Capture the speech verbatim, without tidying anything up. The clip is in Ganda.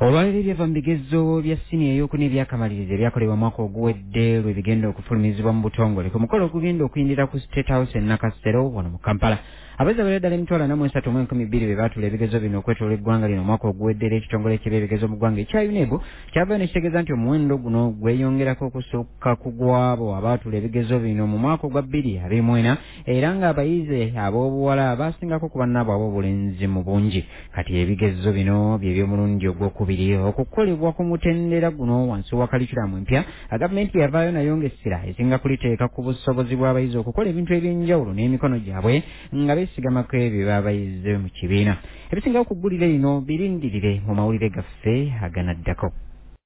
Olwaliro ebyava mu bigezo bya siniya ey'okuna ebyakamaliriza ebyakolebwa mwaka oguwedde lwe bigenda okufulumizibwa mu butongole ku mukolo ogugenda okuyindira ku State House e Nakasero wano mu Kampala. Abayizi abalala ddala emitwalo ana mu esatu mu enkumi bbiri be baatula ebigezo bino okwetooloola eggwanga lino omwaka oguwedde era ekitongole ky'ebyebigezo mu ggwanga ekya U N E B kyavaayo ne kitegeeza nti omuwendo guno gweyongerako okusukka ku gw'abo abaatula ebigezo bino mu mwaka ogwa bbiri abiri mu ena era ng'abayizi ab'obuwala baasingako ku bannaabwe ab'obulenzi mu bungi. Kati ebigezo bino bye by'omulundi ogwokubiri okukolebwa ku mutendera guno wansi wa kalikiramu empya gavumenti yavaayo nayo ng'essira esinga kuliteeka ku busobozi bw'abayizi okukola ebintu eby'enjawulo n'emikono gyabwe nga beesigamako ebyo baabayize mu kibiina. Ebisingawo ku ggulire lino birindirire mu mawulire gaffe aganaddako.